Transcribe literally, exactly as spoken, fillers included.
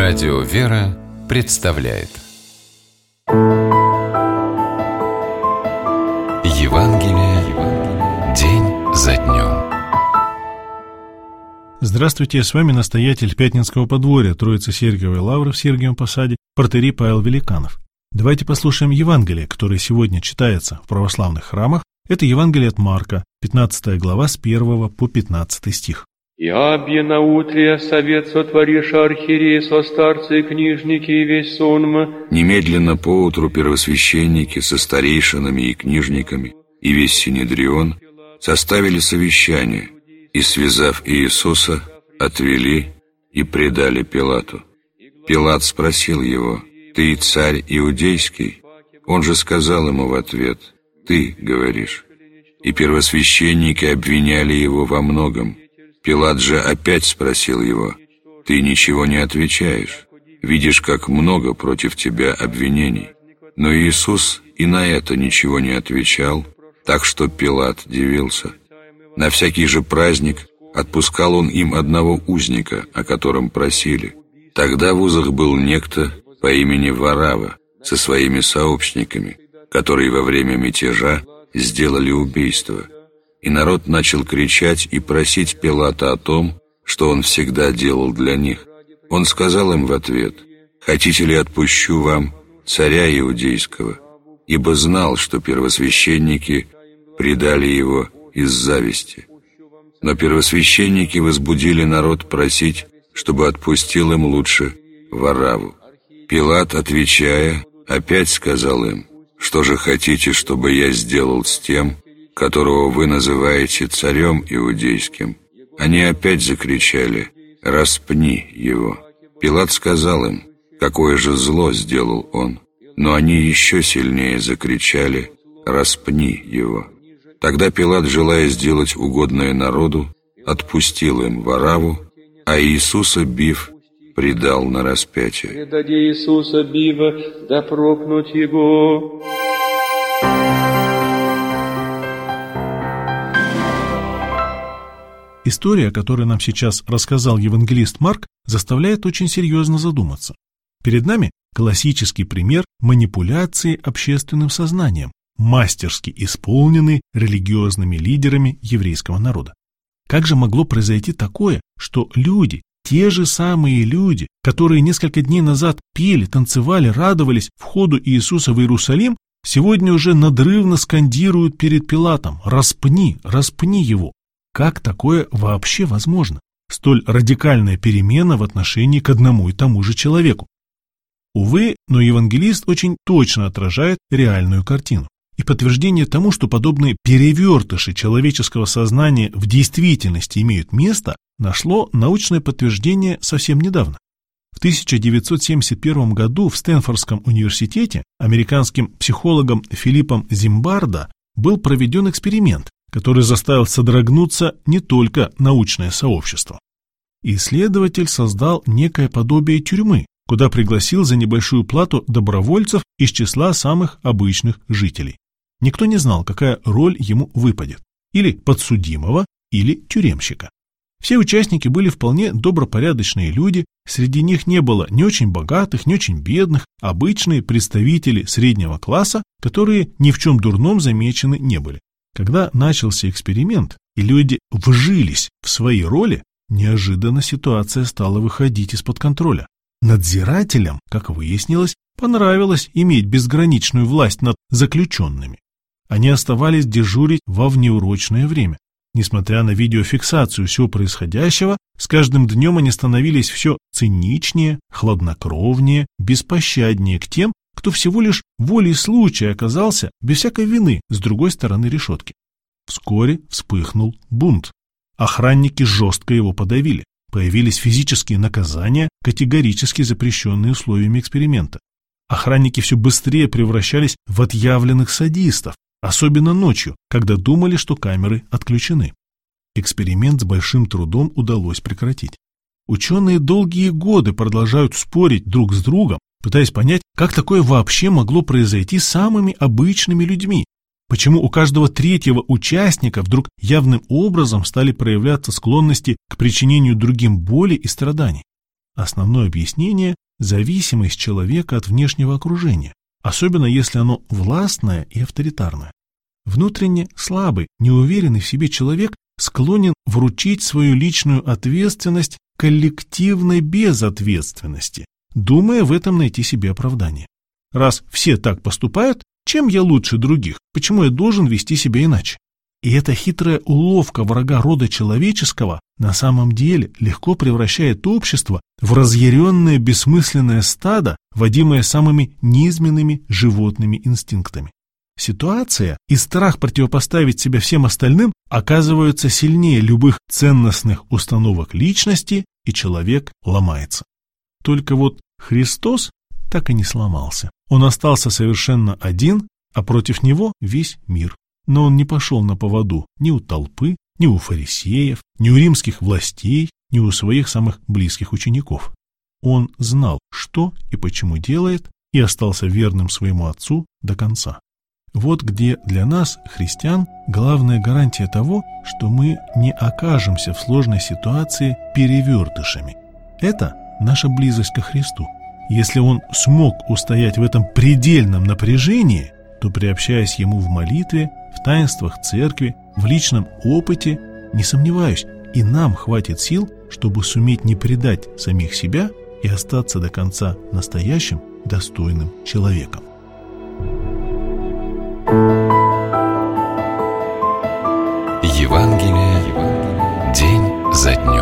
Радио «Вера» представляет Евангелие день за днем. Здравствуйте, с вами настоятель Пятницкого подворья Троицы Сергиевой Лавры в Сергиевом Посаде, протоиерей Павел Великанов. Давайте послушаем Евангелие, которое сегодня читается в православных храмах. Это Евангелие от Марка, пятнадцатая глава, с первого по пятнадцатый стих. «И абье наутре совет сотворишь архиерей со старцы и книжники и весь сонм». Немедленно поутру первосвященники со старейшинами и книжниками и весь Синедрион составили совещание и, связав Иисуса, отвели и предали Пилату. Пилат спросил его: «Ты царь иудейский?» Он же сказал ему в ответ: «Ты говоришь». И первосвященники обвиняли его во многом. Пилат же опять спросил его: «Ты ничего не отвечаешь? Видишь, как много против тебя обвинений». Но Иисус и на это ничего не отвечал, так что Пилат дивился. На всякий же праздник отпускал он им одного узника, о котором просили. Тогда в узах был некто по имени Варава со своими сообщниками, которые во время мятежа сделали убийство. И народ начал кричать и просить Пилата о том, что он всегда делал для них. Он сказал им в ответ: «Хотите ли, отпущу вам царя иудейского?» Ибо знал, что первосвященники предали его из зависти. Но первосвященники возбудили народ просить, чтобы отпустил им лучше Варавву. Пилат, отвечая, опять сказал им: «Что же хотите, чтобы я сделал с тем, которого вы называете царем иудейским?» Они опять закричали: «Распни его!» Пилат сказал им: «Какое же зло сделал он?» Но они еще сильнее закричали: «Распни его!» Тогда Пилат, желая сделать угодное народу, отпустил им Варавву, а Иисуса, бив, предал на распятие. «Предади Иисуса бива, да прокнуть его». История, которую нам сейчас рассказал евангелист Марк, заставляет очень серьезно задуматься. Перед нами классический пример манипуляции общественным сознанием, мастерски исполненный религиозными лидерами еврейского народа. Как же могло произойти такое, что люди, те же самые люди, которые несколько дней назад пели, танцевали, радовались входу Иисуса в Иерусалим, сегодня уже надрывно скандируют перед Пилатом: «Распни, распни его». Как такое вообще возможно? Столь радикальная перемена в отношении к одному и тому же человеку. Увы, но евангелист очень точно отражает реальную картину. И подтверждение тому, что подобные перевертыши человеческого сознания в действительности имеют место, нашло научное подтверждение совсем недавно. В тысяча девятьсот семьдесят первом году в Стэнфордском университете американским психологом Филиппом Зимбардо был проведен эксперимент, который заставил содрогнуться не только научное сообщество. Исследователь создал некое подобие тюрьмы, куда пригласил за небольшую плату добровольцев из числа самых обычных жителей. Никто не знал, какая роль ему выпадет: или подсудимого, или тюремщика. Все участники были вполне добропорядочные люди, среди них не было ни очень богатых, ни очень бедных, обычные представители среднего класса, которые ни в чем дурном замечены не были. Когда начался эксперимент, и люди вжились в свои роли, неожиданно ситуация стала выходить из-под контроля. Надзирателям, как выяснилось, понравилось иметь безграничную власть над заключенными. Они оставались дежурить во внеурочное время. Несмотря на видеофиксацию всего происходящего, с каждым днем они становились все циничнее, хладнокровнее, беспощаднее к тем, кто всего лишь волей случая оказался без всякой вины с другой стороны решетки. Вскоре вспыхнул бунт. Охранники жестко его подавили. Появились физические наказания, категорически запрещенные условиями эксперимента. Охранники все быстрее превращались в отъявленных садистов, особенно ночью, когда думали, что камеры отключены. Эксперимент с большим трудом удалось прекратить. Ученые долгие годы продолжают спорить друг с другом, пытаясь понять, как такое вообще могло произойти с самыми обычными людьми. Почему у каждого третьего участника вдруг явным образом стали проявляться склонности к причинению другим боли и страданий? основное объяснение – зависимость человека от внешнего окружения, особенно если оно властное и авторитарное. Внутренне слабый, неуверенный в себе человек склонен вручить свою личную ответственность коллективной безответственности, думая в этом найти себе оправдание. Раз все так поступают, чем я лучше других? Почему я должен вести себя иначе? И эта хитрая уловка врага рода человеческого на самом деле легко превращает общество в разъяренное бессмысленное стадо, водимое самыми низменными животными инстинктами. Ситуация и страх противопоставить себя всем остальным оказываются сильнее любых ценностных установок личности, и человек ломается. Только вот Христос так и не сломался. Он остался совершенно один, а против него весь мир. Но он не пошел на поводу ни у толпы, ни у фарисеев, ни у римских властей, ни у своих самых близких учеников. Он знал, что и почему делает, и остался верным своему Отцу до конца. Вот где для нас, христиан, главная гарантия того, что мы не окажемся в сложной ситуации перевертышами. Это наша близость ко Христу. Если Он смог устоять в этом предельном напряжении, то, приобщаясь Ему в молитве, в таинствах церкви, в личном опыте, не сомневаюсь, и нам хватит сил, чтобы суметь не предать самих себя и остаться до конца настоящим, достойным человеком. Евангелие день за днем.